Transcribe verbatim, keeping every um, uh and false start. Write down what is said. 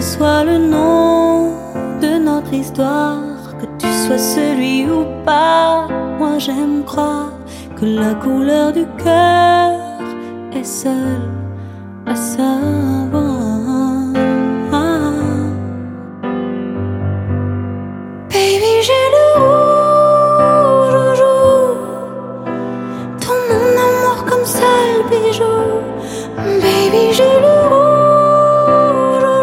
soit le nom de notre histoire, que tu sois celui ou pas, moi j'aime croire que la couleur du cœur est seule à savoir.